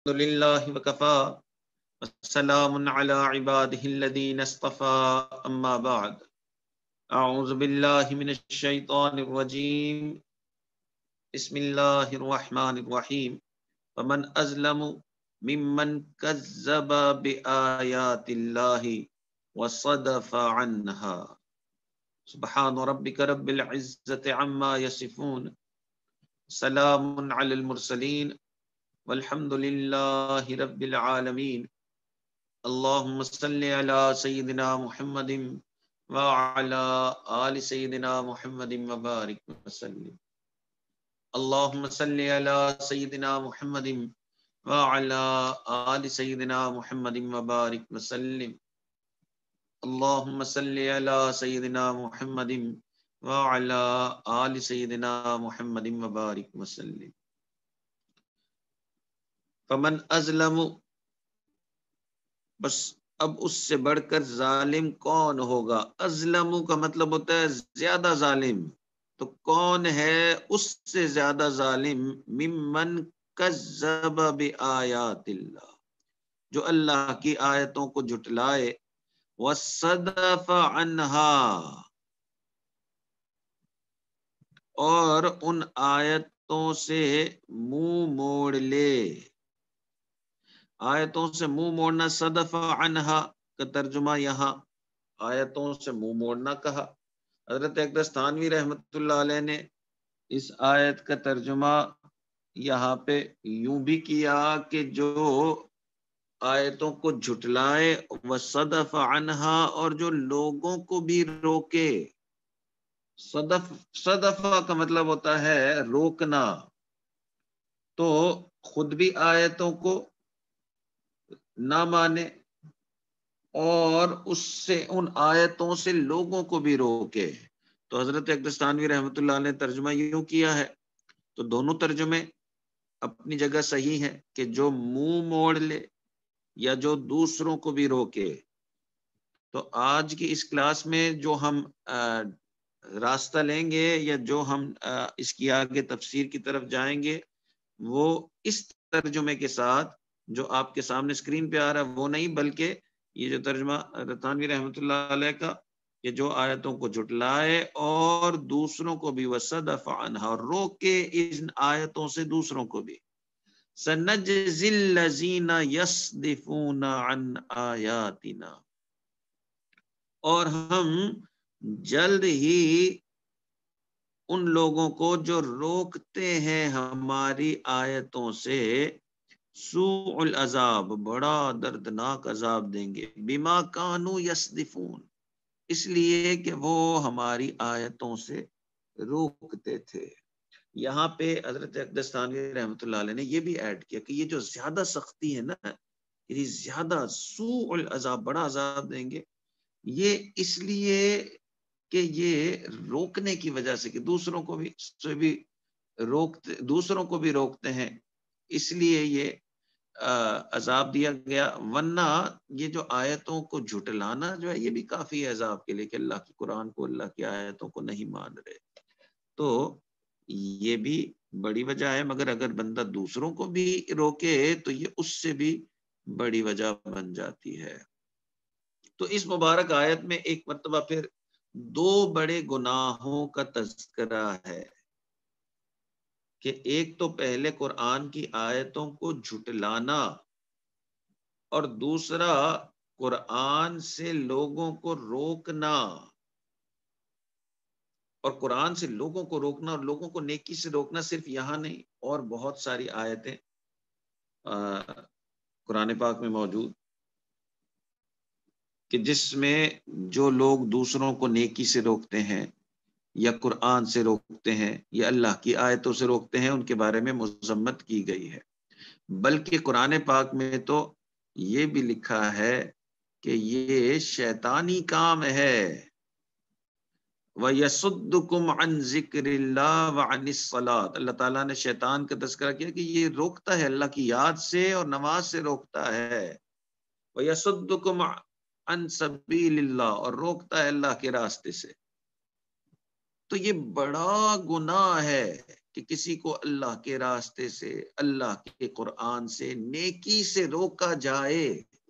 الحمد لله وكفى والسلام على عباده الذين اصطفى أما بعد أعوذ بالله من الشيطان الرجيم بسم الله الرحمن الرحيم ومن أظلم ممن كذب بآيات الله وصدف عنها سبحان ربك رب العزة عما يصفون سلام على المرسلين والحمد لله رب العالمين اللهم صل على سيدنا محمد وعلى آل سيدنا محمد وبارك وسلم اللهم صل على سيدنا محمد وعلى آل سيدنا محمد وبارك وسلم اللهم صل على سيدنا محمد وعلى آل سيدنا محمد وبارك وسلم فمن أظلم، بس اب اس سے بڑھ کر ظالم کون ہوگا؟ اظلم کا مطلب ہوتا ہے زیادہ ظالم، تو کون ہے اس سے زیادہ ظالم؟ ممن کذب بآیات اللہ، جو اللہ کی آیتوں کو جھٹلائے، وصدف عنہا، اور ان آیتوں سے منہ موڑ لے۔ آیتوں سے منہ موڑنا، صدف عنہا کا ترجمہ یہاں آیتوں سے منہ موڑنا کہا۔ حضرت اقدس تھانوی رحمۃ اللہ علیہ نے اس آیت کا ترجمہ یہاں پہ یوں بھی کیا کہ جو آیتوں کو جھٹلائے، وصدف عنہا، اور جو لوگوں کو بھی روکے۔ صدف کا مطلب ہوتا ہے روکنا، تو خود بھی آیتوں کو نہ مانے اور اس سے ان آیتوں سے لوگوں کو بھی روکے۔ تو حضرت اقدس تھانوی رحمۃ اللہ علیہ نے ترجمہ یوں کیا ہے، تو دونوں ترجمے اپنی جگہ صحیح ہیں کہ جو منہ موڑ لے یا جو دوسروں کو بھی روکے۔ تو آج کی اس کلاس میں جو ہم راستہ لیں گے یا جو ہم اس کی آگے تفسیر کی طرف جائیں گے، وہ اس ترجمے کے ساتھ جو آپ کے سامنے اسکرین پہ آ رہا ہے وہ نہیں، بلکہ یہ جو ترجمہ تھانوی رحمۃ اللہ علیہ کا، کہ جو آیتوں کو جھٹلائے اور دوسروں کو بھی، وصدف عنہا، اور روکے ان آیتوں سے دوسروں کو بھی۔ سنجزی الذین یصدفون عن آیاتنا، اور ہم جلد ہی ان لوگوں کو جو روکتے ہیں ہماری آیتوں سے، سوء العذاب، بڑا دردناک عذاب دیں گے، بما کانوا یصدفون، اس لیے کہ وہ ہماری آیتوں سے روکتے تھے۔ یہاں پہ حضرت اقدس تھانوی رحمۃ اللہ علیہ نے یہ بھی ایڈ کیا کہ یہ جو زیادہ سختی ہے نا، یہ زیادہ سوء العذاب، بڑا عذاب دیں گے، یہ اس لیے کہ یہ روکنے کی وجہ سے، کہ دوسروں کو بھی روکتے ہیں، اس لیے یہ عذاب دیا گیا۔ ورنہ یہ جو آیتوں کو جھٹلانا جو ہے، یہ بھی کافی ہے عذاب کے لیے، کہ اللہ کی قرآن کو، اللہ کی آیتوں کو نہیں مان رہے، تو یہ بھی بڑی وجہ ہے۔ مگر اگر بندہ دوسروں کو بھی روکے تو یہ اس سے بھی بڑی وجہ بن جاتی ہے۔ تو اس مبارک آیت میں ایک مرتبہ پھر دو بڑے گناہوں کا تذکرہ ہے، کہ ایک تو پہلے قرآن کی آیتوں کو جھٹلانا، اور دوسرا قرآن سے لوگوں کو روکنا۔ اور قرآن سے لوگوں کو روکنا اور لوگوں کو نیکی سے روکنا صرف یہاں نہیں، اور بہت ساری آیتیں قرآن پاک میں موجود، کہ جس میں جو لوگ دوسروں کو نیکی سے روکتے ہیں، یا قرآن سے روکتے ہیں، یا اللہ کی آیتوں سے روکتے ہیں، ان کے بارے میں مذمت کی گئی ہے۔ بلکہ قرآن پاک میں تو یہ بھی لکھا ہے کہ یہ شیطانی کام ہے۔ وَيَصُدُّكُمْ عَنْ ذِكْرِ اللَّهِ وَعَنِ الصَّلَاةِ، اللہ تعالیٰ نے شیطان کا تذکرہ کیا کہ یہ روکتا ہے اللہ کی یاد سے اور نماز سے روکتا ہے۔ وَيَصُدُّكُمْ عَنْ سَبِيلِ اللَّهِ، اور روکتا ہے اللہ کے راستے سے۔ تو یہ بڑا گناہ ہے کہ کسی کو اللہ کے راستے سے، اللہ کے قرآن سے، نیکی سے روکا جائے۔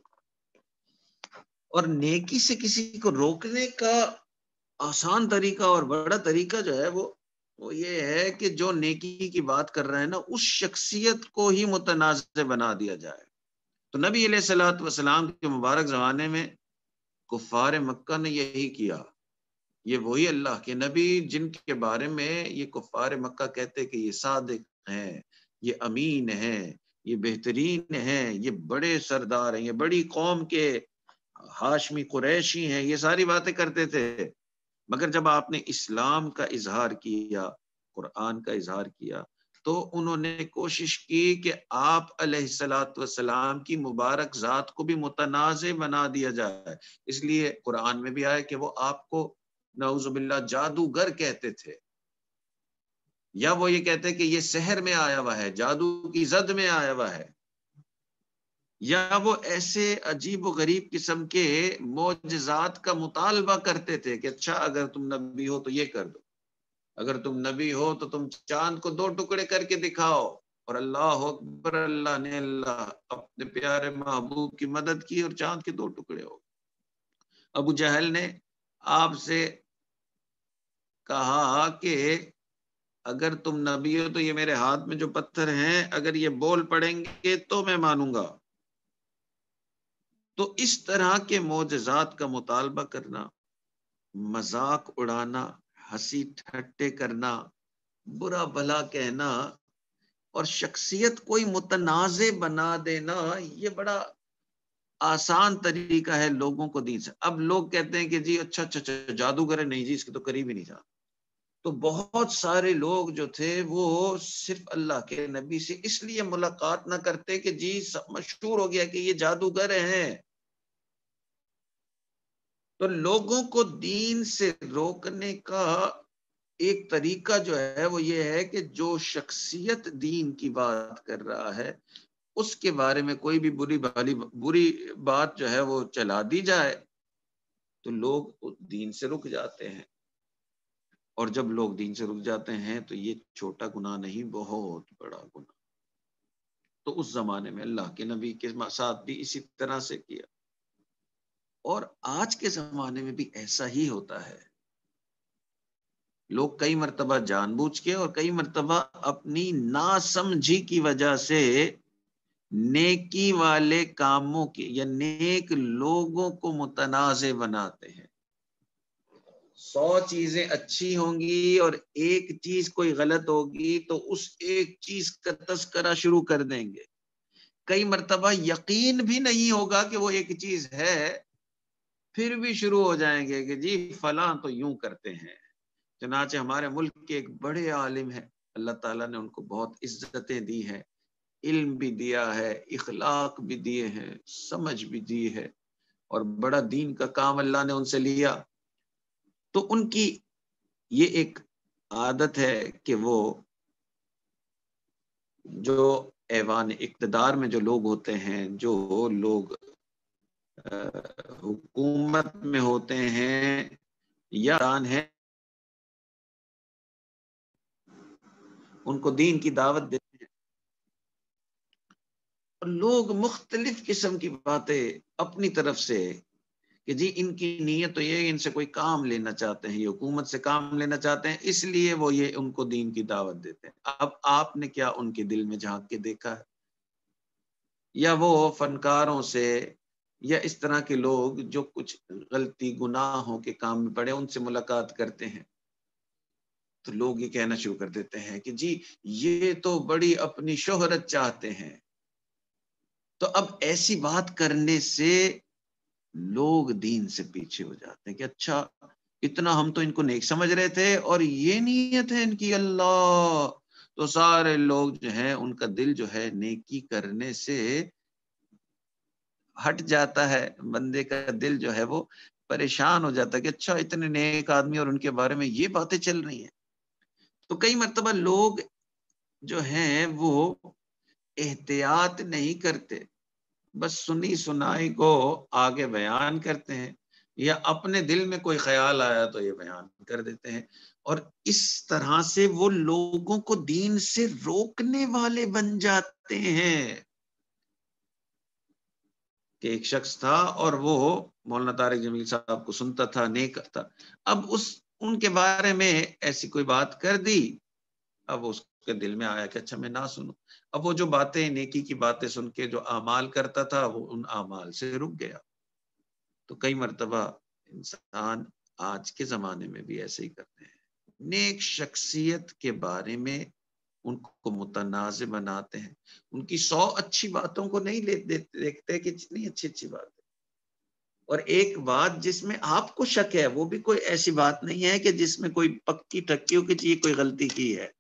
اور نیکی سے کسی کو روکنے کا آسان طریقہ اور بڑا طریقہ جو ہے وہ یہ ہے کہ جو نیکی کی بات کر رہے ہیں نا، اس شخصیت کو ہی متنازع بنا دیا جائے۔ تو نبی علیہ الصلوۃ والسلام کے مبارک زمانے میں کفار مکہ نے یہی کیا۔ یہ وہی اللہ کے نبی جن کے بارے میں یہ کفار مکہ کہتے کہ یہ صادق ہیں، یہ امین ہیں، یہ بہترین ہیں، یہ بڑے سردار ہیں، یہ بڑی قوم کے ہاشمی قریشی ہیں، یہ ساری باتیں کرتے تھے۔ مگر جب آپ نے اسلام کا اظہار کیا، قرآن کا اظہار کیا، تو انہوں نے کوشش کی کہ آپ علیہ الصلوۃ والسلام کی مبارک ذات کو بھی متنازع بنا دیا جائے۔ اس لیے قرآن میں بھی آیا کہ وہ آپ کو نعوذ باللہ جادوگر کہتے تھے، یا وہ یہ کہتے کہ یہ سحر میں آیا ہوا ہے، جادو کی زد میں آیا ہوا ہے، یا وہ ایسے عجیب و غریب قسم کے معجزات کا مطالبہ کرتے تھے کہ اچھا اگر تم نبی ہو تو یہ کر دو، اگر تم نبی ہو تو تم چاند کو 2 ٹکڑے کر کے دکھاؤ۔ اور اللہ اکبر، اللہ نے اپنے پیارے محبوب کی مدد کی اور چاند کے 2 ٹکڑے ہو۔ ابو جہل نے آپ سے کہا کہ اگر تم نبی ہو تو یہ میرے ہاتھ میں جو پتھر ہیں اگر یہ بول پڑیں گے تو میں مانوں گا۔ تو اس طرح کے معجزات کا مطالبہ کرنا، مذاق اڑانا، ہنسی ٹھٹے کرنا، برا بھلا کہنا اور شخصیت کوئی متنازع بنا دینا، یہ بڑا آسان طریقہ ہے لوگوں کو دین سے۔ اب لوگ کہتے ہیں کہ جی اچھا جادوگر ہے، نہیں جی اس کے تو قریب ہی نہیں جاتا۔ تو بہت سارے لوگ جو تھے وہ صرف اللہ کے نبی سے اس لیے ملاقات نہ کرتے کہ جی مشہور ہو گیا کہ یہ جادوگر ہیں۔ تو لوگوں کو دین سے روکنے کا ایک طریقہ جو ہے وہ یہ ہے کہ جو شخصیت دین کی بات کر رہا ہے اس کے بارے میں کوئی بھی بری بات جو ہے وہ چلا دی جائے تو لوگ دین سے رک جاتے ہیں۔ اور جب لوگ دین سے رک جاتے ہیں تو یہ چھوٹا گناہ نہیں، بہت بڑا گناہ۔ تو اس زمانے میں اللہ کے نبی کے ساتھ بھی اسی طرح سے کیا، اور آج کے زمانے میں بھی ایسا ہی ہوتا ہے۔ لوگ کئی مرتبہ جان بوجھ کے اور کئی مرتبہ اپنی ناسمجھی کی وجہ سے نیکی والے کاموں کے یا نیک لوگوں کو متنازع بناتے ہیں۔ 100 چیزیں اچھی ہوں گی اور ایک چیز کوئی غلط ہوگی تو اس ایک چیز کا تذکرہ شروع کر دیں گے۔ کئی مرتبہ یقین بھی نہیں ہوگا کہ وہ ایک چیز ہے، پھر بھی شروع ہو جائیں گے کہ جی فلاں تو یوں کرتے ہیں۔ چنانچہ ہمارے ملک کے ایک بڑے عالم ہیں، اللہ تعالیٰ نے ان کو بہت عزتیں دی ہیں، علم بھی دیا ہے، اخلاق بھی دیے ہیں، سمجھ بھی دی ہے، اور بڑا دین کا کام اللہ نے ان سے لیا۔ تو ان کی یہ ایک عادت ہے کہ وہ جو ایوان اقتدار میں جو لوگ ہوتے ہیں، جو لوگ حکومت میں ہوتے ہیں یا ہیں، ان کو دین کی دعوت دیتے ہیں، اور لوگ مختلف قسم کی باتیں اپنی طرف سے کہ جی ان کی نیت تو یہ ان سے کوئی کام لینا چاہتے ہیں، یہ حکومت سے کام لینا چاہتے ہیں، اس لیے وہ یہ ان کو دین کی دعوت دیتے ہیں۔ اب آپ نے کیا ان کے دل میں جھانک کے دیکھا ہے؟ یا وہ فنکاروں سے یا اس طرح کے لوگ جو کچھ غلطی گناہوں کے کام میں پڑے ان سے ملاقات کرتے ہیں تو لوگ یہ کہنا شروع کر دیتے ہیں کہ جی یہ تو بڑی اپنی شہرت چاہتے ہیں۔ تو اب ایسی بات کرنے سے لوگ دین سے پیچھے ہو جاتے ہیں کہ اچھا اتنا ہم تو ان کو نیک سمجھ رہے تھے اور یہ نیت ہے ان کی اللہ، تو سارے لوگ جو ہیں ان کا دل جو ہے نیکی کرنے سے ہٹ جاتا ہے، بندے کا دل جو ہے وہ پریشان ہو جاتا ہے کہ اچھا اتنے نیک آدمی اور ان کے بارے میں یہ باتیں چل رہی ہیں۔ تو کئی مرتبہ لوگ جو ہیں وہ احتیاط نہیں کرتے، بس سنی سنائی کو آگے بیان کرتے ہیں، یا اپنے دل میں کوئی خیال آیا تو یہ بیان کر دیتے ہیں۔ اور اس طرح سے وہ لوگوں کو دین سے روکنے والے بن جاتے ہیں. کہ ایک شخص تھا اور وہ مولانا طارق جمیل صاحب کو سنتا تھا، نیک تھا. اب ان کے بارے میں ایسی کوئی بات کر دی، اب اس کے دل میں آیا کہ اچھا میں نہ سنوں. اب وہ جو باتیں، نیکی کی باتیں سن کے جو اعمال کرتا تھا وہ ان اعمال سے رک گیا. تو کئی مرتبہ انسان آج کے زمانے میں بھی ایسے ہی کرتے ہیں، نیک شخصیت کے بارے میں ان کو متنازع بناتے ہیں، ان کی 100 اچھی باتوں کو نہیں دیکھتے کہ جتنی اچھی اچھی بات ہے. اور ایک بات جس میں آپ کو شک ہے وہ بھی کوئی ایسی بات نہیں ہے کہ جس میں کوئی پکی ٹکی ہو کہ یہ کوئی غلطی کی ہے،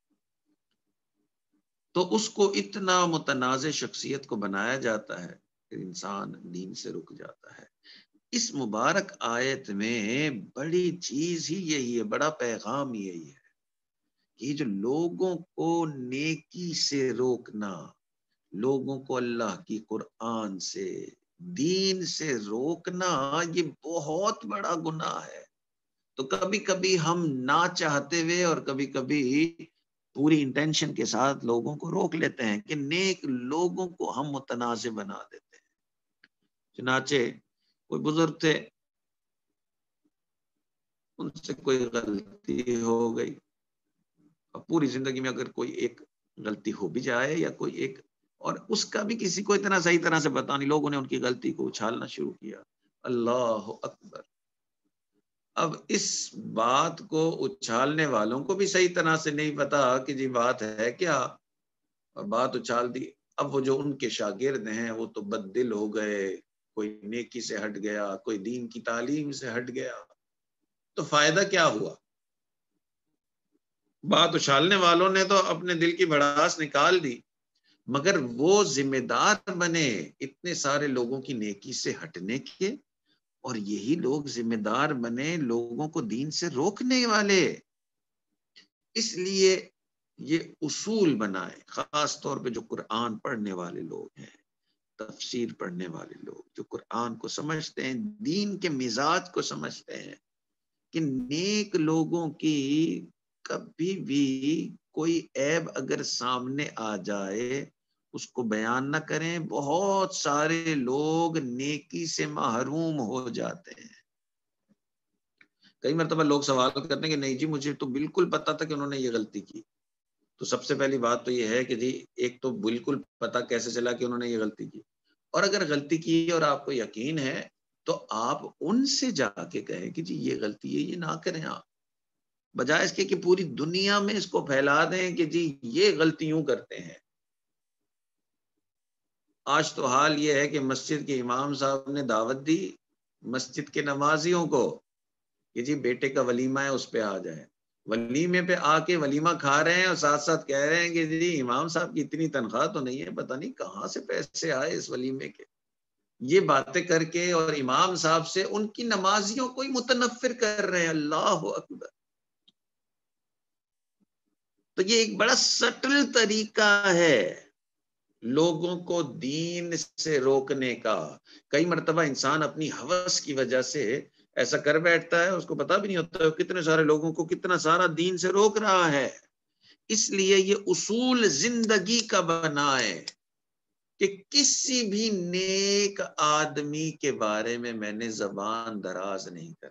تو اس کو اتنا متنازع شخصیت کو بنایا جاتا ہے کہ انسان دین سے رک جاتا ہے. اس مبارک آیت میں بڑی چیز ہی یہی ہے، بڑا پیغام یہی ہے کہ جو لوگوں کو نیکی سے روکنا، لوگوں کو اللہ کی قرآن سے، دین سے روکنا، یہ بہت بڑا گناہ ہے. تو کبھی کبھی ہم نہ چاہتے ہوئے اور کبھی کبھی پوری انٹینشن کے ساتھ لوگوں کو روک لیتے ہیں کہ نیک لوگوں کو ہم متنازع بنا دیتے ہیں. چنانچہ کوئی بزرگ تھے، ان سے کوئی غلطی ہو گئی. اب پوری زندگی میں اگر کوئی ایک غلطی ہو بھی جائے یا کوئی ایک، اور اس کا بھی کسی کو اتنا صحیح طرح سے پتا نہیں، لوگوں نے ان کی غلطی کو اچھالنا شروع کیا. اللہ اکبر. اب اس بات کو اچھالنے والوں کو بھی صحیح طرح سے نہیں پتا کہ جی بات ہے کیا، اور بات اچھال دی. اب وہ جو ان کے شاگرد ہیں وہ تو بد دل ہو گئے، کوئی نیکی سے ہٹ گیا، کوئی دین کی تعلیم سے ہٹ گیا. تو فائدہ کیا ہوا؟ بات اچھالنے والوں نے تو اپنے دل کی بھڑاس نکال دی، مگر وہ ذمہ دار بنے اتنے سارے لوگوں کی نیکی سے ہٹنے کے، اور یہی لوگ ذمہ دار بنے لوگوں کو دین سے روکنے والے. اس لیے یہ اصول بنائے، خاص طور پہ جو قرآن پڑھنے والے لوگ ہیں، تفسیر پڑھنے والے لوگ جو قرآن کو سمجھتے ہیں، دین کے مزاج کو سمجھتے ہیں، کہ نیک لوگوں کی کبھی بھی کوئی عیب اگر سامنے آ جائے اس کو بیان نہ کریں. بہت سارے لوگ نیکی سے محروم ہو جاتے ہیں. کئی مرتبہ لوگ سوال کرتے ہیں کہ نہیں جی مجھے تو بالکل پتا تھا کہ انہوں نے یہ غلطی کی. تو سب سے پہلی بات تو یہ ہے کہ جی ایک تو بالکل پتا کیسے چلا کہ انہوں نے یہ غلطی کی، اور اگر غلطی کی اور آپ کو یقین ہے تو آپ ان سے جا کے کہیں کہ جی یہ غلطی ہے، یہ نہ کریں. آپ بجائے اس کے کہ پوری دنیا میں اس کو پھیلا دیں کہ جی یہ غلطیوں کرتے ہیں. آج تو حال یہ ہے کہ مسجد کے امام صاحب نے دعوت دی مسجد کے نمازیوں کو کہ جی بیٹے کا ولیمہ ہے اس پہ آ جائیں. ولیمے پہ آ کے ولیمہ کھا رہے ہیں اور ساتھ ساتھ کہہ رہے ہیں کہ جی امام صاحب کی اتنی تنخواہ تو نہیں ہے، پتہ نہیں کہاں سے پیسے آئے اس ولیمے کے. یہ باتیں کر کے اور امام صاحب سے ان کی نمازیوں کو ہی متنفر کر رہے ہیں. اللہ اکبر. تو یہ ایک بڑا سٹل طریقہ ہے لوگوں کو دین سے روکنے کا. کئی مرتبہ انسان اپنی ہوس کی وجہ سے ایسا کر بیٹھتا ہے، اس کو پتا بھی نہیں ہوتا کتنے سارے لوگوں کو کتنا سارا دین سے روک رہا ہے. اس لیے یہ اصول زندگی کا بنائے کہ کسی بھی نیک آدمی کے بارے میں نے زبان دراز نہیں کرنی.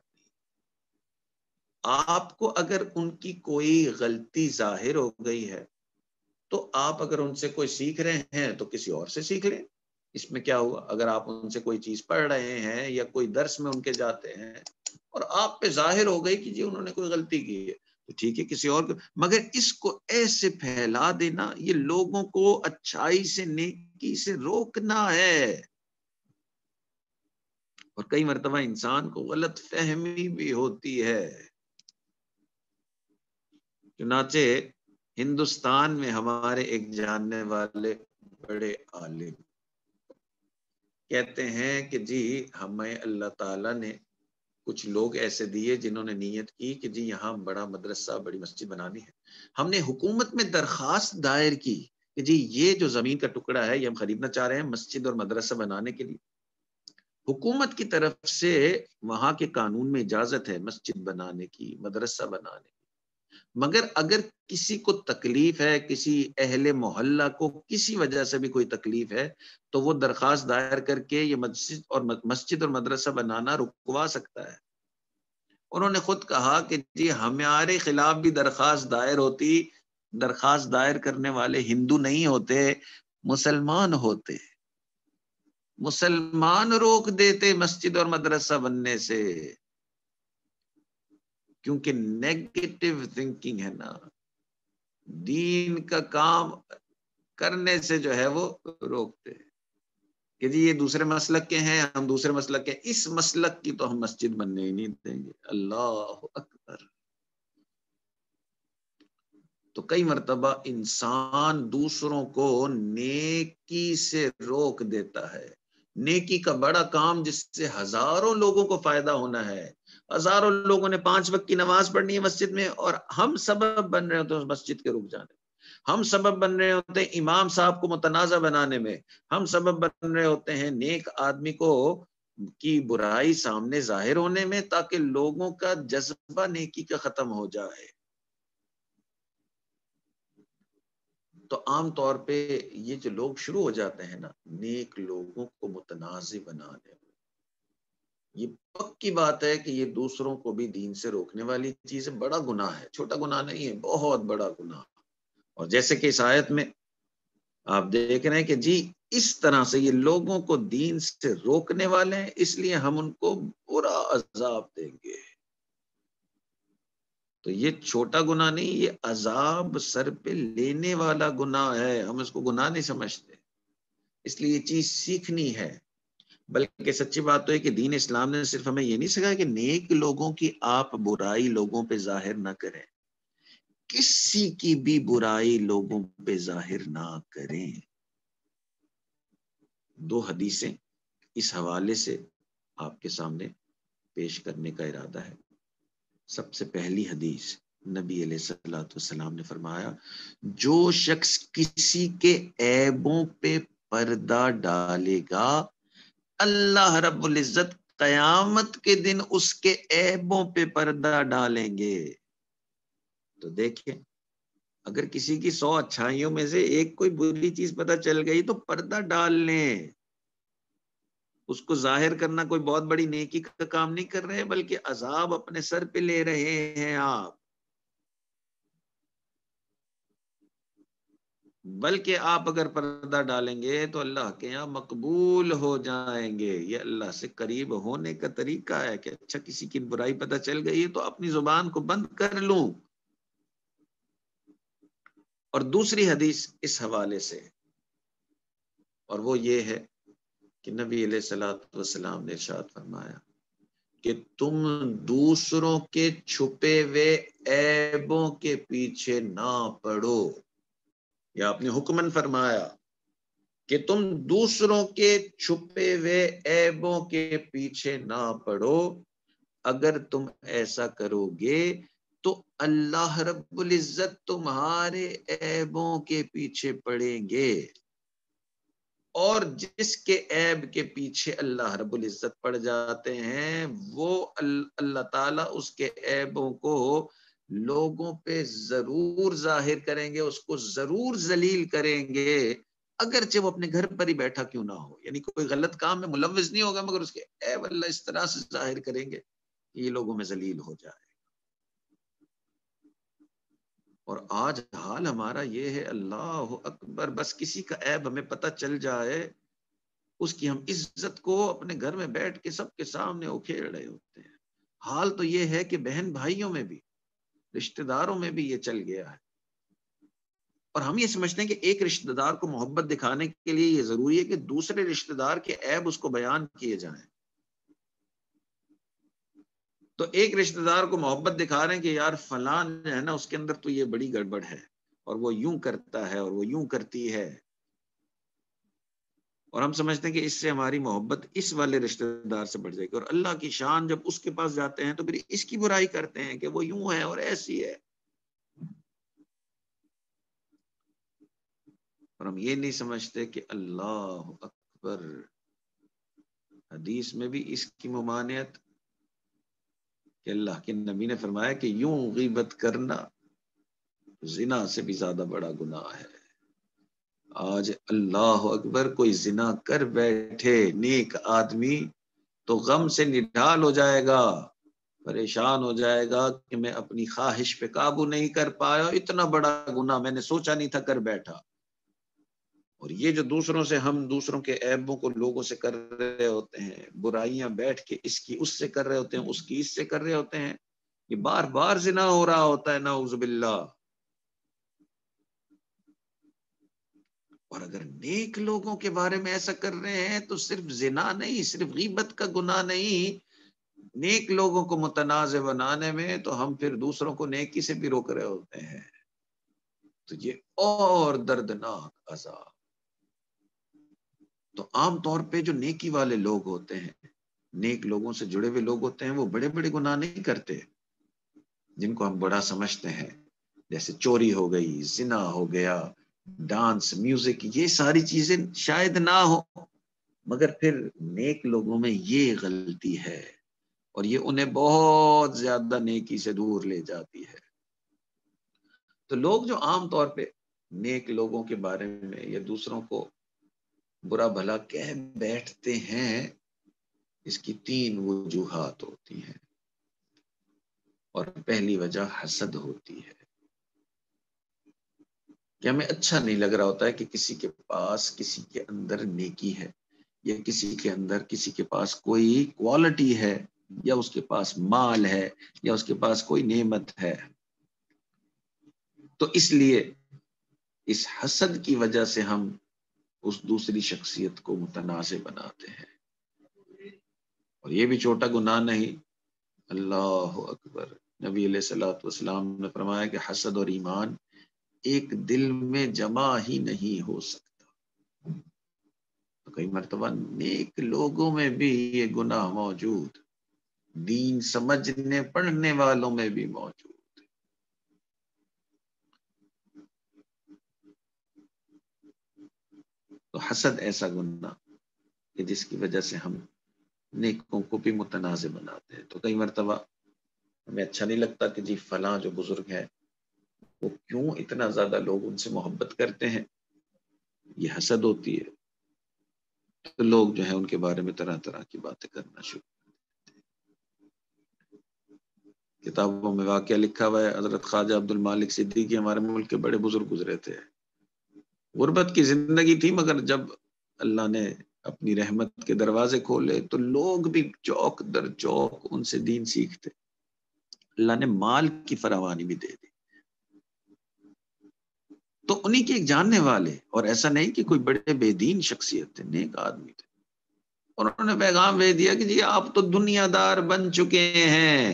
آپ کو اگر ان کی کوئی غلطی ظاہر ہو گئی ہے تو آپ اگر ان سے کوئی سیکھ رہے ہیں تو کسی اور سے سیکھ لیں. اس میں کیا ہوا؟ اگر آپ ان سے کوئی چیز پڑھ رہے ہیں یا کوئی درس میں ان کے جاتے ہیں اور آپ پہ ظاہر ہو گئی کہ جی انہوں نے کوئی غلطی کی ہے تو ٹھیک ہے کسی اور کو، مگر اس کو ایسے پھیلا دینا، یہ لوگوں کو اچھائی سے، نیکی سے روکنا ہے. اور کئی مرتبہ انسان کو غلط فہمی بھی ہوتی ہے. چنانچہ ہندوستان میں ہمارے ایک جاننے والے بڑے عالم کہتے ہیں کہ جی ہمیں اللہ تعالیٰ نے کچھ لوگ ایسے دیے جنہوں نے نیت کی کہ جی یہاں بڑا مدرسہ، بڑی مسجد بنانی ہے. ہم نے حکومت میں درخواست دائر کی کہ جی یہ جو زمین کا ٹکڑا ہے یہ ہم خریدنا چاہ رہے ہیں مسجد اور مدرسہ بنانے کے لیے. حکومت کی طرف سے وہاں کے قانون میں اجازت ہے مسجد بنانے کی، مدرسہ بنانے کی. مگر اگر کسی کو تکلیف ہے، کسی اہل محلہ کو کسی وجہ سے بھی کوئی تکلیف ہے، تو وہ درخواست دائر کر کے یہ مسجد اور مدرسہ بنانا رکوا سکتا ہے۔ انہوں نے خود کہا کہ جی ہمارے خلاف بھی درخواست دائر ہوتی، درخواست دائر کرنے والے ہندو نہیں ہوتے، مسلمان ہوتے، مسلمان روک دیتے مسجد اور مدرسہ بننے سے، کیونکہ نیگیٹو تھنکنگ ہے نا، دین کا کام کرنے سے جو ہے وہ روکتے کہ جی یہ دوسرے مسلک کے ہیں، ہم دوسرے مسلک کے، اس مسلک کی تو ہم مسجد بننے ہی نہیں دیں گے۔ اللہ اکبر۔ تو کئی مرتبہ انسان دوسروں کو نیکی سے روک دیتا ہے، نیکی کا بڑا کام جس سے ہزاروں لوگوں کو فائدہ ہونا ہے، ہزاروں لوگوں نے 5 وقت کی نماز پڑھنی ہے مسجد میں، اور ہم سبب بن رہے ہوتے ہیں اس مسجد کے رک جانے، ہم سبب بن رہے ہوتے ہیں امام صاحب کو متنازع بنانے میں، ہم سبب بن رہے ہوتے ہیں نیک آدمی کو کی برائی سامنے ظاہر ہونے میں، تاکہ لوگوں کا جذبہ نیکی کا ختم ہو جائے۔ تو عام طور پہ یہ جو لوگ شروع ہو جاتے ہیں نا نیک لوگوں کو متنازع بنانے میں، یہ پکی بات ہے کہ یہ دوسروں کو بھی دین سے روکنے والی چیز ہے، بڑا گناہ ہے، چھوٹا گناہ نہیں ہے، بہت بڑا گناہ۔ اور جیسے کہ اس آیت میں آپ دیکھ رہے ہیں کہ جی اس طرح سے یہ لوگوں کو دین سے روکنے والے ہیں، اس لیے ہم ان کو برا عذاب دیں گے۔ تو یہ چھوٹا گناہ نہیں، یہ عذاب سر پہ لینے والا گناہ ہے، ہم اس کو گناہ نہیں سمجھتے، اس لیے یہ چیز سیکھنی ہے۔ بلکہ سچی بات تو ہے کہ دین اسلام نے صرف ہمیں یہ نہیں سکھایا کہ نیک لوگوں کی آپ برائی لوگوں پہ ظاہر نہ کریں، کسی کی بھی برائی لوگوں پہ ظاہر نہ کریں۔ 2 حدیثیں اس حوالے سے آپ کے سامنے پیش کرنے کا ارادہ ہے۔ سب سے پہلی حدیث، نبی علیہ الصلوۃ والسلام نے فرمایا، جو شخص کسی کے عیبوں پہ پردہ ڈالے گا، اللہ رب العزت قیامت کے دن اس کے عیبوں پہ پردہ ڈالیں گے۔ تو دیکھیں اگر کسی کی 100 اچھائیوں میں سے ایک کوئی بری چیز پتہ چل گئی تو پردہ ڈال لیں، اس کو ظاہر کرنا کوئی بہت بڑی نیکی کا کام نہیں کر رہے، بلکہ عذاب اپنے سر پہ لے رہے ہیں آپ، بلکہ آپ اگر پردہ ڈالیں گے تو اللہ کے یہاں مقبول ہو جائیں گے۔ یہ اللہ سے قریب ہونے کا طریقہ ہے کہ اچھا کسی کی برائی پتہ چل گئی ہے تو اپنی زبان کو بند کر لوں۔ اور دوسری حدیث اس حوالے سے، اور وہ یہ ہے کہ نبی علیہ الصلوۃ والسلام نے ارشاد فرمایا کہ تم دوسروں کے چھپے ہوئے عیبوں کے پیچھے نہ پڑو، یا آپ نے حکمن فرمایا کہ تم دوسروں کے چھپے ہوئے عیبوں کے پیچھے نہ پڑو، اگر تم ایسا کرو گے تو اللہ رب العزت تمہارے عیبوں کے پیچھے پڑیں گے، اور جس کے عیب کے پیچھے اللہ رب العزت پڑ جاتے ہیں وہ اللہ تعالیٰ اس کے عیبوں کو لوگوں پہ ضرور ظاہر کریں گے، اس کو ضرور ذلیل کریں گے، اگرچہ وہ اپنے گھر پر ہی بیٹھا کیوں نہ ہو، یعنی کوئی غلط کام میں ملوث نہیں ہوگا، مگر اس کے عیب اللہ اس طرح سے ظاہر کریں گے کہ یہ لوگوں میں ذلیل ہو جائے۔ اور آج حال ہمارا یہ ہے، اللہ اکبر، بس کسی کا عیب ہمیں پتہ چل جائے، اس کی ہم عزت کو اپنے گھر میں بیٹھ کے سب کے سامنے اکھیڑ رہے ہوتے ہیں۔ حال تو یہ ہے کہ بہن بھائیوں میں بھی، رشتہ داروں میں بھی یہ چل گیا ہے، اور ہم یہ سمجھتے ہیں کہ ایک رشتہ دار کو محبت دکھانے کے لیے یہ ضروری ہے کہ دوسرے رشتہ دار کے عیب اس کو بیان کیے جائیں۔ تو ایک رشتہ دار کو محبت دکھا رہے ہیں کہ یار فلاں ہے نا اس کے اندر تو یہ بڑی گڑبڑ ہے، اور وہ یوں کرتا ہے اور وہ یوں کرتی ہے، اور ہم سمجھتے ہیں کہ اس سے ہماری محبت اس والے رشتہ دار سے بڑھ جائے گی، اور اللہ کی شان جب اس کے پاس جاتے ہیں تو پھر اس کی برائی کرتے ہیں کہ وہ یوں ہے اور ایسی ہے، اور ہم یہ نہیں سمجھتے کہ اللہ اکبر، حدیث میں بھی اس کی ممانعت کہ اللہ کے نبی نے فرمایا کہ یوں غیبت کرنا زنا سے بھی زیادہ بڑا گناہ ہے۔ آج اللہ اکبر، کوئی زنا کر بیٹھے نیک آدمی تو غم سے نڈھال ہو جائے گا، پریشان ہو جائے گا کہ میں اپنی خواہش پہ قابو نہیں کر پایا، اتنا بڑا گناہ میں نے سوچا نہیں تھا، کر بیٹھا۔ اور یہ جو دوسروں سے، ہم دوسروں کے عیبوں کو لوگوں سے کر رہے ہوتے ہیں، برائیاں بیٹھ کے اس کی اس سے کر رہے ہوتے ہیں، اس کی اس سے کر رہے ہوتے ہیں، یہ بار بار زنا ہو رہا ہوتا ہے، نعوذ باللہ۔ اور اگر نیک لوگوں کے بارے میں ایسا کر رہے ہیں تو صرف زنا نہیں، صرف غیبت کا گناہ نہیں، نیک لوگوں کو متنازع بنانے میں تو ہم پھر دوسروں کو نیکی سے بھی روک رہے ہوتے ہیں، تو یہ اور دردناک عذاب۔ تو عام طور پہ جو نیکی والے لوگ ہوتے ہیں، نیک لوگوں سے جڑے ہوئے لوگ ہوتے ہیں، وہ بڑے بڑے گناہ نہیں کرتے جن کو ہم بڑا سمجھتے ہیں، جیسے چوری ہو گئی، زنا ہو گیا، ڈانس، میوزک، یہ ساری چیزیں شاید نہ ہو، مگر پھر نیک لوگوں میں یہ غلطی ہے اور یہ انہیں بہت زیادہ نیکی سے دور لے جاتی ہے۔ تو لوگ جو عام طور پہ نیک لوگوں کے بارے میں یا دوسروں کو برا بھلا کہہ بیٹھتے ہیں، اس کی 3 وجوہات ہوتی ہیں، اور پہلی وجہ حسد ہوتی ہے کہ ہمیں اچھا نہیں لگ رہا ہوتا ہے کہ کسی کے پاس، کسی کے اندر نیکی ہے، یا کسی کے اندر، کسی کے پاس کوئی کوالٹی ہے، یا اس کے پاس مال ہے، یا اس کے پاس کوئی نعمت ہے، تو اس لیے اس حسد کی وجہ سے ہم اس دوسری شخصیت کو متنازع بناتے ہیں۔ اور یہ بھی چھوٹا گناہ نہیں، اللہ اکبر، نبی علیہ الصلوۃ والسلام نے فرمایا کہ حسد اور ایمان ایک دل میں جمع ہی نہیں ہو سکتا۔ تو کئی مرتبہ نیک لوگوں میں بھی یہ گناہ موجود، دین سمجھنے پڑھنے والوں میں بھی موجود۔ تو حسد ایسا گناہ کہ جس کی وجہ سے ہم نیکوں کو بھی متنازع بناتے ہیں۔ تو کئی مرتبہ ہمیں اچھا نہیں لگتا کہ جی فلاں جو بزرگ ہے وہ کیوں اتنا زیادہ لوگ ان سے محبت کرتے ہیں، یہ حسد ہوتی ہے۔ تو لوگ جو ہے ان کے بارے میں طرح طرح کی باتیں کرنا شروع۔ کتابوں میں واقعہ لکھا ہوا ہے، حضرت خواجہ عبد المالک صدیقی ہمارے ملک کے بڑے بزرگ گزرے تھے، غربت کی زندگی تھی، مگر جب اللہ نے اپنی رحمت کے دروازے کھولے تو لوگ بھی چوک در چوک ان سے دین سیکھتے، اللہ نے مال کی فراوانی بھی دے دی۔ تو انہی کے ایک جاننے والے، اور ایسا نہیں کہ کوئی بڑے بے دین شخصیت تھے، نیک آدمی تھے، اور انہوں نے پیغام بھیج دیا کہ جی آپ تو دنیا دار بن چکے ہیں،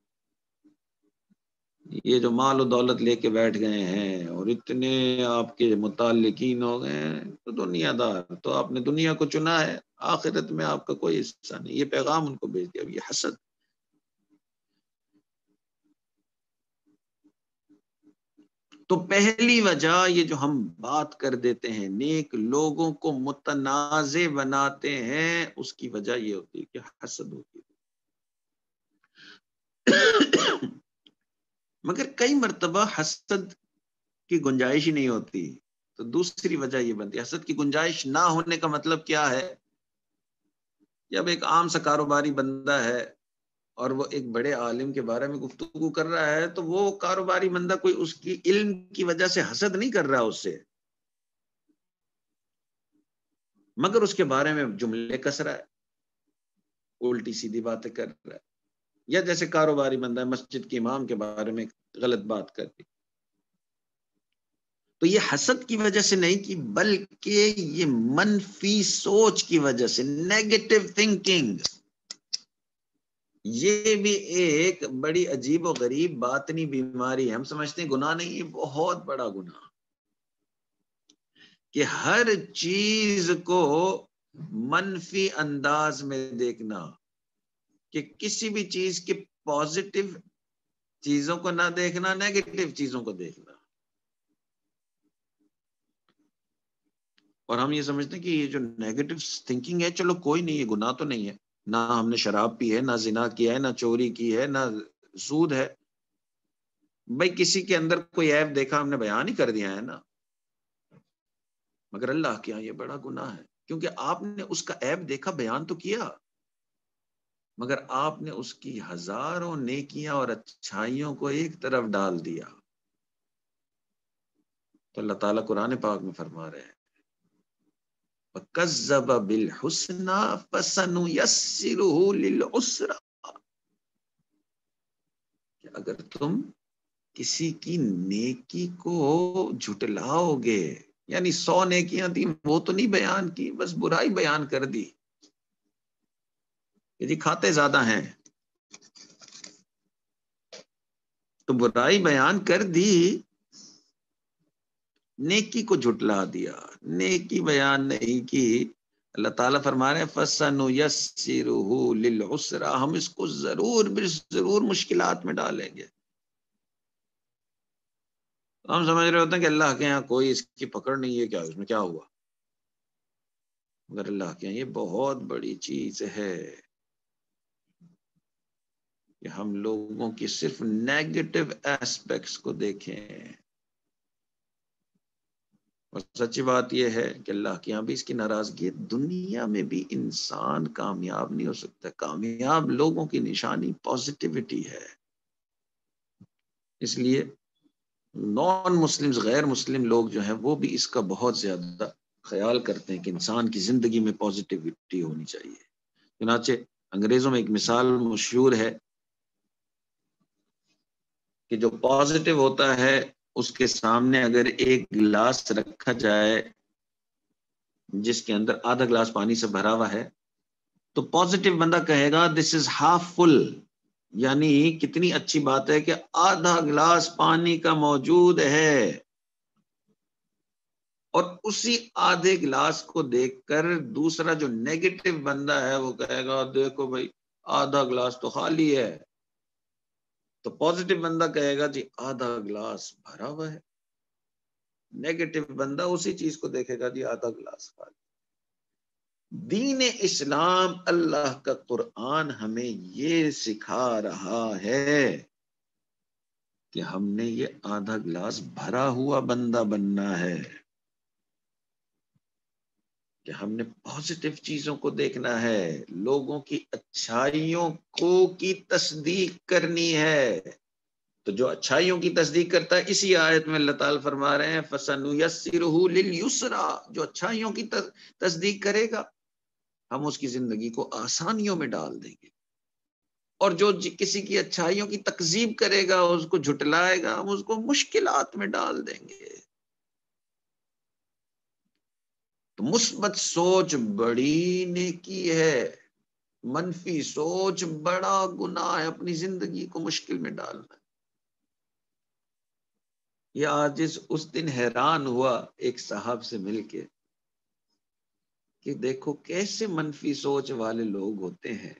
یہ جو مال و دولت لے کے بیٹھ گئے ہیں اور اتنے آپ کے متعلقین ہو گئے ہیں، تو دنیا دار، تو آپ نے دنیا کو چنا ہے، آخرت میں آپ کا کوئی حصہ نہیں۔ یہ پیغام ان کو بھیج دیا۔ یہ حسد۔ تو پہلی وجہ یہ جو ہم بات کر دیتے ہیں، نیک لوگوں کو متنازع بناتے ہیں، اس کی وجہ یہ ہوتی ہے کہ حسد ہوتی ہے۔ مگر کئی مرتبہ حسد کی گنجائش ہی نہیں ہوتی، تو دوسری وجہ یہ بنتی ہے۔ حسد کی گنجائش نہ ہونے کا مطلب کیا ہے؟ جب ایک عام سا کاروباری بندہ ہے اور وہ ایک بڑے عالم کے بارے میں گفتگو کر رہا ہے، تو وہ کاروباری بندہ کوئی اس کی علم کی وجہ سے حسد نہیں کر رہا اس سے، مگر اس کے بارے میں جملے کس رہا ہے، الٹی سیدھی باتیں کر رہا ہے، یا جیسے کاروباری بندہ ہے مسجد کے امام کے بارے میں غلط بات کر دی، تو یہ حسد کی وجہ سے نہیں کہ بلکہ یہ منفی سوچ کی وجہ سے، نیگیٹو تھنکنگ۔ یہ بھی ایک بڑی عجیب و غریب باطنی بیماری ہے، ہم سمجھتے ہیں گناہ نہیں، یہ بہت بڑا گناہ، کہ ہر چیز کو منفی انداز میں دیکھنا، کہ کسی بھی چیز کے پازیٹو چیزوں کو نہ دیکھنا، نیگیٹو چیزوں کو دیکھنا۔ اور ہم یہ سمجھتے ہیں کہ یہ جو نیگیٹو تھنکنگ ہے، چلو کوئی نہیں، یہ گناہ تو نہیں ہے، نہ ہم نے شراب پی ہے، نہ زنا کیا ہے، نہ چوری کی ہے، نہ سود ہے، بھائی کسی کے اندر کوئی عیب دیکھا ہم نے بیان ہی کر دیا ہے نا، مگر اللہ کے یہاں یہ بڑا گناہ ہے، کیونکہ آپ نے اس کا عیب دیکھا، بیان تو کیا، مگر آپ نے اس کی ہزاروں نیکیاں اور اچھائیوں کو ایک طرف ڈال دیا۔ تو اللہ تعالیٰ قرآن پاک میں فرما رہے ہیں وَكَذَّبَ بِالْحُسْنَى فَسَنُيَسِّرُهُ لِلْعُسْرَى، کہ اگر تم کسی کی نیکی کو جھٹلاؤ گے، یعنی 100 نیکیاں تھیں وہ تو نہیں بیان کی، بس برائی بیان کر دی کہ جی کھاتے زیادہ ہیں، تو برائی بیان کر دی، نیکی کو جھٹلا دیا، نیکی بیان نہیں کی۔ اللہ تعالیٰ فرما رہے ہیں فَسَنُيَسِّرُهُ لِلْعُسْرَى، ہم اس کو ضرور مشکلات میں ڈالیں گے۔ ہم سمجھ رہے ہوتے ہیں کہ اللہ کے یہاں کوئی اس کی پکڑ نہیں ہے، کیا اس میں کیا ہوا، مگر اللہ کے یہاں یہ بہت بڑی چیز ہے کہ ہم لوگوں کی صرف نیگیٹو ایسپیکٹس کو دیکھیں، اور سچی بات یہ ہے کہ اللہ کے یہاں بھی اس کی ناراضگی ہے۔ دنیا میں بھی انسان کامیاب نہیں ہو سکتا، کامیاب لوگوں کی نشانی پازیٹیوٹی ہے۔ اس لیے نان مسلم، غیر مسلم لوگ جو ہیں وہ بھی اس کا بہت زیادہ خیال کرتے ہیں کہ انسان کی زندگی میں پازیٹیوٹی ہونی چاہیے۔ چنانچہ انگریزوں میں ایک مثال مشہور ہے کہ جو پازیٹیو ہوتا ہے اس کے سامنے اگر ایک گلاس رکھا جائے جس کے اندر آدھا گلاس پانی سے بھرا ہوا ہے، تو پازیٹیو بندہ کہے گا دس از ہاف فل، یعنی کتنی اچھی بات ہے کہ آدھا گلاس پانی کا موجود ہے، اور اسی آدھے گلاس کو دیکھ کر دوسرا جو نیگیٹو بندہ ہے وہ کہے گا دیکھو بھائی آدھا گلاس تو خالی ہے، تو پازیٹیو بندہ کہے گا جی آدھا گلاس بھرا ہوا ہے، نیگیٹو بندہ اسی چیز کو دیکھے گا جی آدھا گلاس خالی۔ دین اسلام، اللہ کا قرآن ہمیں یہ سکھا رہا ہے کہ ہم نے یہ آدھا گلاس بھرا ہوا بندہ بننا ہے، کہ ہم نے پازیٹیو چیزوں کو دیکھنا ہے، لوگوں کی اچھائیوں کی تصدیق کرنی ہے۔ تو جو اچھائیوں کی تصدیق کرتا ہے، اسی آیت میں اللہ تعالیٰ فرما رہے ہیں فَسَنُيَسِّرُهُ لِلْيُسْرَى، جو اچھائیوں کی تصدیق کرے گا ہم اس کی زندگی کو آسانیوں میں ڈال دیں گے، اور جو کسی کی اچھائیوں کی تکذیب کرے گا، اس کو جھٹلائے گا، ہم اس کو مشکلات میں ڈال دیں گے۔ تو مثبت سوچ بڑی نیکی ہے، منفی سوچ بڑا گناہ ہے، اپنی زندگی کو مشکل میں ڈالنا۔ یہ آج اس دن حیران ہوا ایک صاحب سے مل کے کہ دیکھو کیسے منفی سوچ والے لوگ ہوتے ہیں۔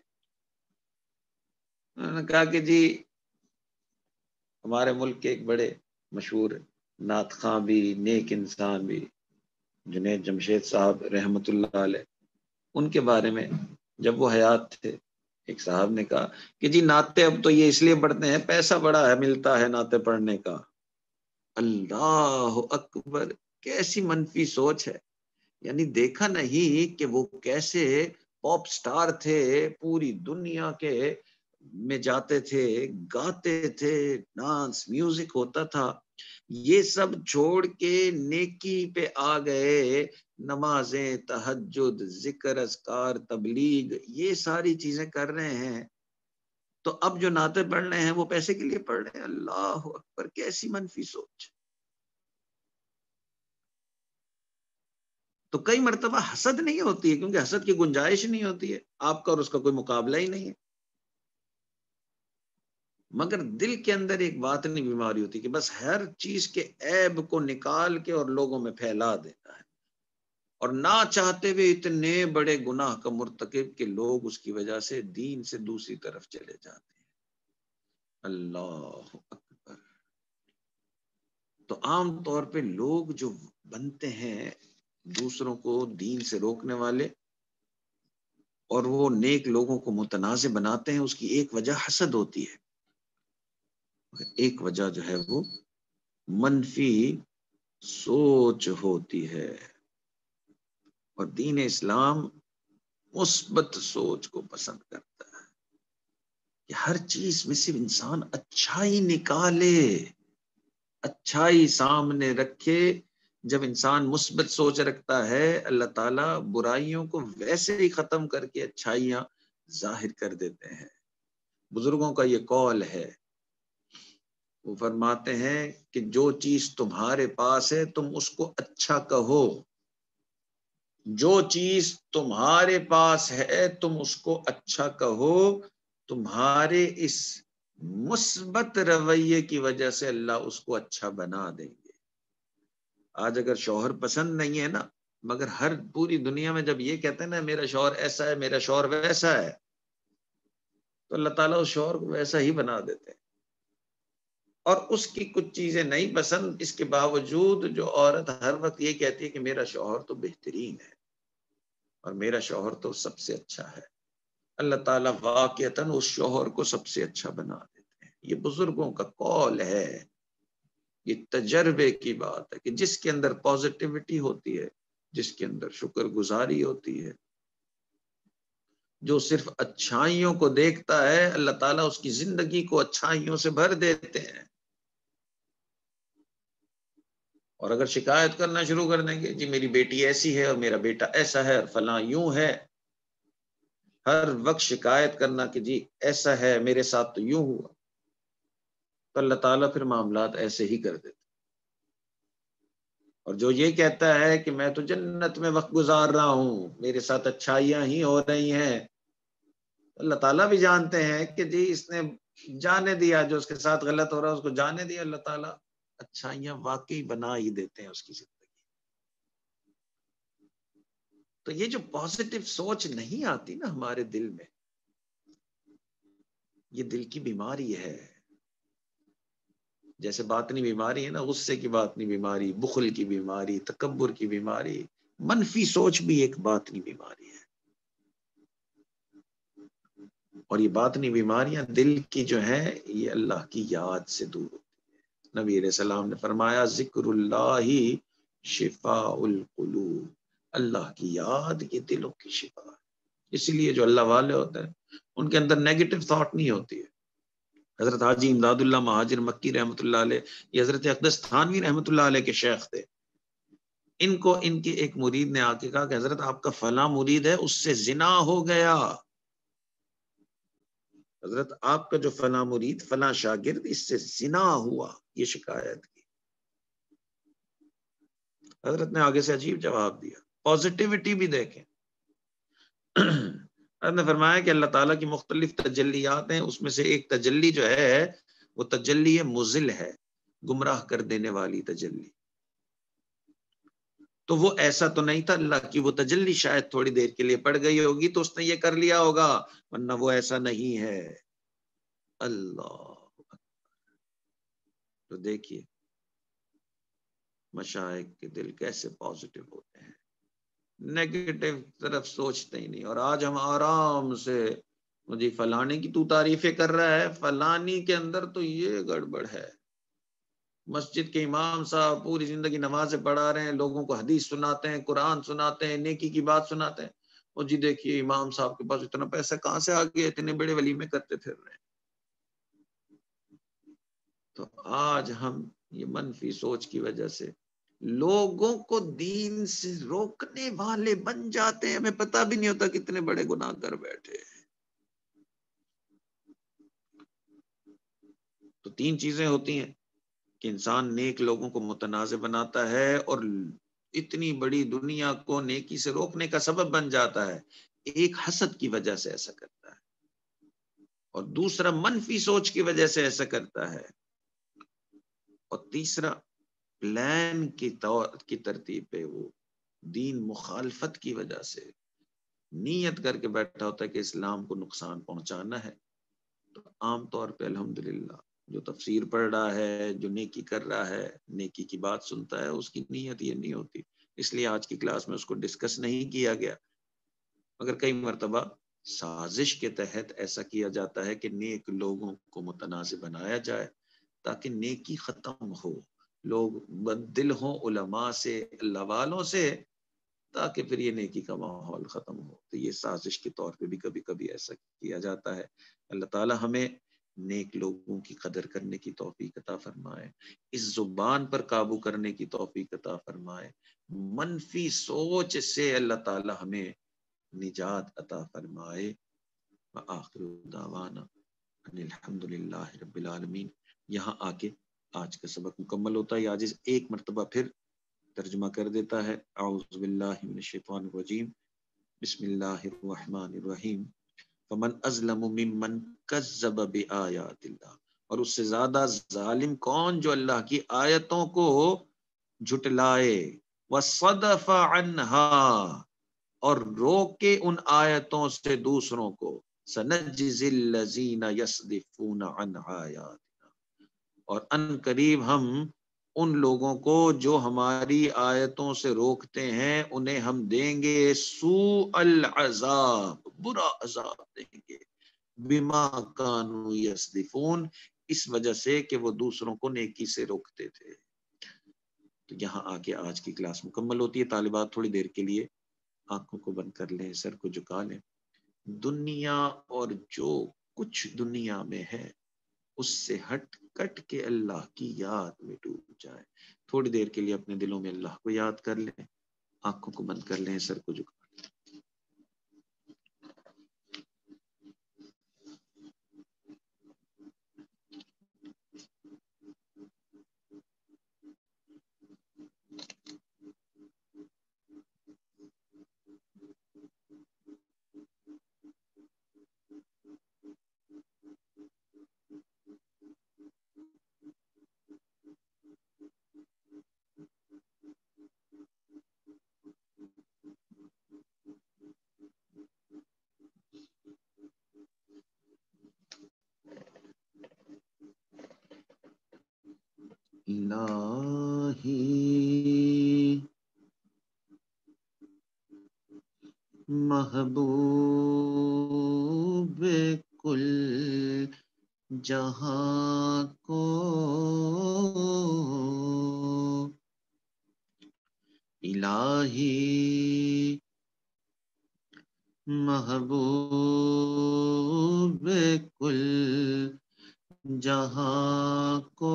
انہوں نے کہا کہ جی ہمارے ملک کے ایک بڑے مشہور نعت خواں بھی، نیک انسان بھی، جنید جمشید صاحب رحمت اللہ علیہ، ان کے بارے میں جب وہ حیات تھے ایک صاحب نے کہا کہ جی نعتیں اب تو یہ اس لیے پڑھتے ہیں پیسہ بڑا ہے ملتا ہے نعتیں پڑھنے کا۔ اللہ اکبر، کیسی منفی سوچ ہے، یعنی دیکھا نہیں کہ وہ کیسے پاپ سٹار تھے، پوری دنیا کے میں جاتے تھے، گاتے تھے، ڈانس میوزک ہوتا تھا، یہ سب چھوڑ کے نیکی پہ آ گئے، نمازیں، تہجد، ذکر، اذکار، تبلیغ، یہ ساری چیزیں کر رہے ہیں، تو اب جو نعتیں پڑھ رہے ہیں وہ پیسے کے لیے پڑھ رہے ہیں۔ اللہ اکبر، کیسی منفی سوچ۔ تو کئی مرتبہ حسد نہیں ہوتی ہے، کیونکہ حسد کی گنجائش نہیں ہوتی ہے، آپ کا اور اس کا کوئی مقابلہ ہی نہیں ہے، مگر دل کے اندر ایک باطنی بیماری ہوتی ہے کہ بس ہر چیز کے عیب کو نکال کے اور لوگوں میں پھیلا دیتا ہے، اور نہ چاہتے ہوئے اتنے بڑے گناہ کا مرتکب کہ لوگ اس کی وجہ سے دین سے دوسری طرف چلے جاتے ہیں۔ اللہ اکبر۔ تو عام طور پہ لوگ جو بنتے ہیں دوسروں کو دین سے روکنے والے اور وہ نیک لوگوں کو متنازع بناتے ہیں، اس کی ایک وجہ حسد ہوتی ہے۔ ایک وجہ جو ہے وہ منفی سوچ ہوتی ہے، اور دین اسلام مثبت سوچ کو پسند کرتا ہے کہ ہر چیز میں صرف انسان اچھائی نکالے، اچھائی سامنے رکھے۔ جب انسان مثبت سوچ رکھتا ہے، اللہ تعالیٰ برائیوں کو ویسے ہی ختم کر کے اچھائیاں ظاہر کر دیتے ہیں۔ بزرگوں کا یہ قول ہے، وہ فرماتے ہیں کہ جو چیز تمہارے پاس ہے تم اس کو اچھا کہو، جو چیز تمہارے پاس ہے تم اس کو اچھا کہو، تمہارے اس مثبت رویے کی وجہ سے اللہ اس کو اچھا بنا دیں گے۔ آج اگر شوہر پسند نہیں ہے نا، مگر ہر پوری دنیا میں جب یہ کہتے ہیں نا میرا شوہر ایسا ہے، میرا شوہر ویسا ہے، تو اللہ تعالیٰ اس شوہر کو ویسا ہی بنا دیتے ہیں۔ اور اس کی کچھ چیزیں نہیں پسند، اس کے باوجود جو عورت ہر وقت یہ کہتی ہے کہ میرا شوہر تو بہترین ہے اور میرا شوہر تو سب سے اچھا ہے، اللہ تعالیٰ واقعتاً اس شوہر کو سب سے اچھا بنا دیتے ہیں۔ یہ بزرگوں کا قول ہے، یہ تجربے کی بات ہے کہ جس کے اندر پازیٹیوٹی ہوتی ہے، جس کے اندر شکر گزاری ہوتی ہے، جو صرف اچھائیوں کو دیکھتا ہے، اللہ تعالیٰ اس کی زندگی کو اچھائیوں سے بھر دیتے ہیں۔ اور اگر شکایت کرنا شروع کر دیں گے، جی میری بیٹی ایسی ہے اور میرا بیٹا ایسا ہے اور فلاں یوں ہے، ہر وقت شکایت کرنا کہ جی ایسا ہے میرے ساتھ تو یوں ہوا، تو اللہ تعالیٰ پھر معاملات ایسے ہی کر دیتے۔ اور جو یہ کہتا ہے کہ میں تو جنت میں وقت گزار رہا ہوں، میرے ساتھ اچھائیاں ہی ہو رہی ہیں، اللہ تعالیٰ بھی جانتے ہیں کہ جی اس نے جانے دیا، جو اس کے ساتھ غلط ہو رہا ہے اس کو جانے دیا، اللہ تعالیٰ اچھائیاں واقعی بنا ہی دیتے ہیں اس کی زندگی۔ تو یہ جو پازیٹیو سوچ نہیں آتی نا ہمارے دل میں، یہ دل کی بیماری ہے۔ جیسے باطنی بیماری ہے نا، غصے کی باطنی بیماری، بخل کی بیماری، تکبر کی بیماری، منفی سوچ بھی ایک باطنی بیماری ہے۔ اور یہ باطنی بیماریاں دل کی جو ہیں، یہ اللہ کی یاد سے دور ہوتی ہے۔ نبی علیہ السلام نے فرمایا ذکر اللہ شفاء القلوب، اللہ کی یاد یہ دلوں کی شفا ہے۔ اس لیے جو اللہ والے ہوتے ہیں ان کے اندر نیگیٹو تھاٹ نہیں ہوتی ہے۔ حضرت حاجی امداد اللہ مہاجر مکی رحمۃ اللہ علیہ، یہ حضرت اقدس تھانوی رحمۃ اللہ علیہ کے شیخ تھے۔ ان کو ان کے ایک مرید نے آ کے کہا کہ حضرت آپ کا فلاں مرید ہے، اس سے زنا ہو گیا۔ حضرت آپ کا جو فلاں مرید فلاں شاگرد اس سے زنا ہوا، یہ شکایت کی۔ حضرت نے آگے سے عجیب جواب دیا، پازیٹیوٹی بھی دیکھیں۔ حضرت نے فرمایا کہ اللہ تعالیٰ کی مختلف تجلیات ہیں، اس میں سے ایک تجلی جو ہے وہ تجلی مضل ہے، گمراہ کر دینے والی تجلی۔ تو وہ ایسا تو نہیں تھا، اللہ کی وہ تجلی شاید تھوڑی دیر کے لیے پڑ گئی ہوگی تو اس نے یہ کر لیا ہوگا، ورنہ وہ ایسا نہیں ہے۔ اللہ تو دیکھیے مشائخ کے دل کیسے پازیٹیو ہوتے ہیں، نیگیٹو طرف سوچتے ہی نہیں۔ اور آج ہم آرام سے مجھے فلانی کی تو تعریفیں کر رہا ہے، فلانی کے اندر تو یہ گڑبڑ ہے۔ مسجد کے امام صاحب پوری زندگی نمازیں پڑھا رہے ہیں، لوگوں کو حدیث سناتے ہیں، قرآن سناتے ہیں، نیکی کی بات سناتے ہیں، اور جی دیکھیے امام صاحب کے پاس اتنا پیسہ کہاں سے آ گیا، اتنے بڑے ولیمے کرتے پھر رہے ہیں۔ تو آج ہم یہ منفی سوچ کی وجہ سے لوگوں کو دین سے روکنے والے بن جاتے ہیں، ہمیں پتہ بھی نہیں ہوتا کتنے بڑے گناہ کر بیٹھے ہیں۔ تو تین چیزیں ہوتی ہیں کہ انسان نیک لوگوں کو متنازع بناتا ہے اور اتنی بڑی دنیا کو نیکی سے روکنے کا سبب بن جاتا ہے، ایک حسد کی وجہ سے ایسا کرتا ہے، اور دوسرا منفی سوچ کی وجہ سے ایسا کرتا ہے، اور تیسرا پلان کی ترتیب پہ وہ دین مخالفت کی وجہ سے نیت کر کے بیٹھا ہوتا ہے کہ اسلام کو نقصان پہنچانا ہے۔ تو عام طور پہ الحمدللہ جو تفسیر پڑھ رہا ہے، جو نیکی کر رہا ہے، نیکی کی بات سنتا ہے، اس کی نیت یہ نہیں ہوتی، اس لیے آج کی کلاس میں اس کو ڈسکس نہیں کیا گیا۔ مگر کئی مرتبہ سازش کے تحت ایسا کیا جاتا ہے کہ نیک لوگوں کو متنازع بنایا جائے تاکہ نیکی ختم ہو، لوگ بدل ہوں علماء سے، اللہ والوں سے، تاکہ پھر یہ نیکی کا ماحول ختم ہو۔ تو یہ سازش کے طور پہ بھی کبھی کبھی ایسا کیا جاتا ہے۔ اللہ تعالی ہمیں نیک لوگوں کی قدر کرنے کی توفیق عطا فرمائے، اس زبان پر قابو کرنے کی توفیق عطا فرمائے، منفی سوچ سے اللہ تعالی ہمیں نجات عطا فرمائے۔ وآخر دعوانا ان الحمدللہ رب العالمین۔ یہاں آ کے آج کا سبق مکمل ہوتا ہے۔ عاجز ایک مرتبہ پھر ترجمہ کر دیتا ہے۔ اعوذ باللہ من الشیطان الرجیم، بسم اللہ الرحمن الرحیم۔ فمن اظلم ممن کذب بآیات اللہ، اور اس سے زیادہ ظالم کون جو اللہ کی آیتوں کو جھٹلائے، وصدف عنہا، اور روکے ان آیتوں سے دوسروں کو، سنجزی الذین یصدفون عن آیاتنا، اور ان قریب ہم ان لوگوں کو جو ہماری آیتوں سے روکتے ہیں انہیں ہم دیں گے سوء العذاب، برا عذاب دیں گے، بما کانوا یصدفون، اس وجہ سے کہ وہ دوسروں کو نیکی سے روکتے تھے۔ تو یہاں آ کے آج کی کلاس مکمل ہوتی ہے۔ طالبات تھوڑی دیر کے لیے آنکھوں کو بند کر لیں، سر کو جھکا لیں، دنیا اور جو کچھ دنیا میں ہے اس سے ہٹ کٹ کے اللہ کی یاد میں ڈوب جائے۔ تھوڑی دیر کے لیے اپنے دلوں میں اللہ کو یاد کر لیں، آنکھوں کو بند کر لیں، سر کو جھکا لیں۔ الہی محبوب کل جہاں کو، الہی محبوب کل جہاں کو،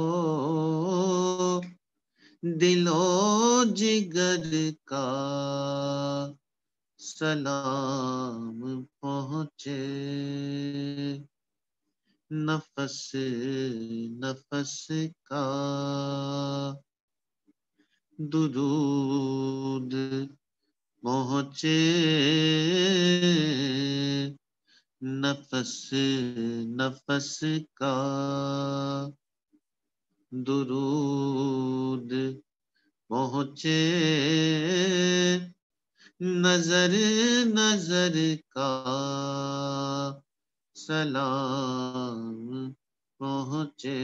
دل و جگر کا سلام پہنچے، نفس نفس کا درود پہنچے، نفس نفس کا درود پہنچے، نظر نظر کا سلام پہنچے۔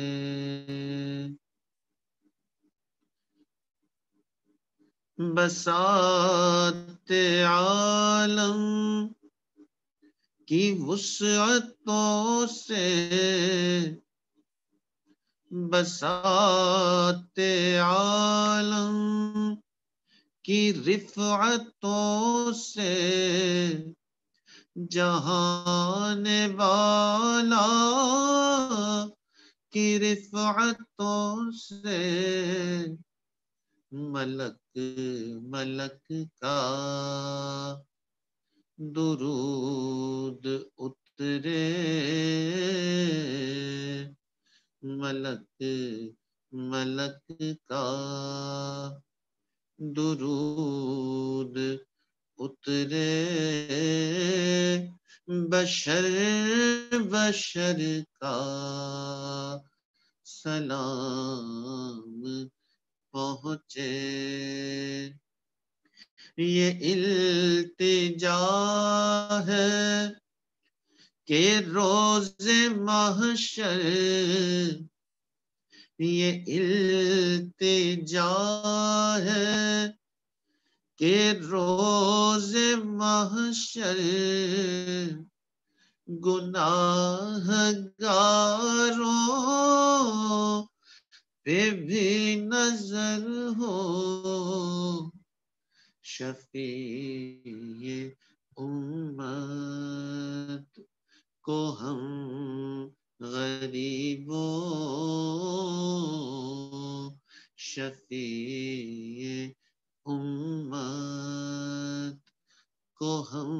بساط عالم کی وسعتوں سے، بساط عالم کی رفعتوں سے، جہان والا کی رفعتوں سے، ملک ملک کا درود اترے، ملک ملک کا درود اترے، بشر بشر کا سلام پہنچے۔ یہ التجا ہے کہ روز محشر، یہ التجا ہے کہ روز محشر گناہگاروں پہ بھی نظر ہو، شفیع امت کو ہم غریبوں، شفیع امت کو ہم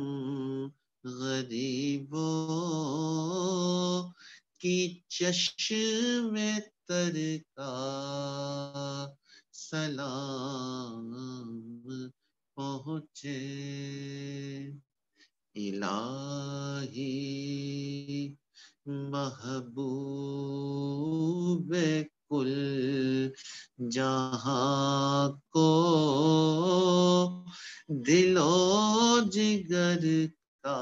غریبوں کی چشم تر کا سلام پہنچے، الہی محبوب کل جہاں کو دل و جگر کا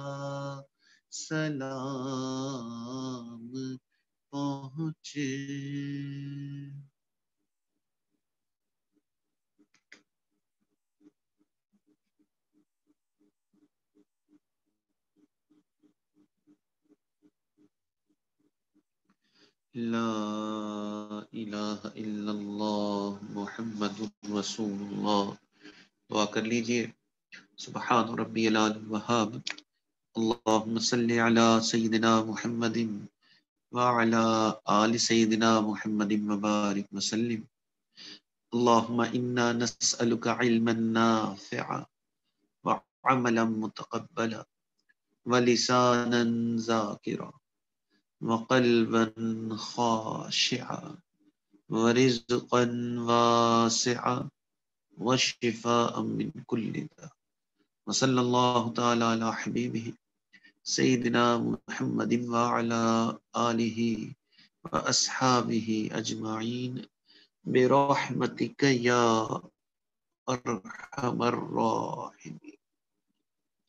سلام پہنچے۔ لا الہ الا اللہ محمد رسول اللہ۔ دعا کر لیجئے، سبحان ربی العلی الوہاب، اللہم صلی علی سیدنا محمد وعلی آل سیدنا محمد وبارک وسلم۔ اللہم انا نسألک علما نافعا وعملا متقبلا ولسانا ذاکرا وقلبا خاشعا ورزقا واسعا وشفاء من كل داء، وصلی اللہ تعالی علی حبیبہ سیدنا محمد وعلی آلہ واصحابہ اجمعین برحمتک یا ارحم الراحمین۔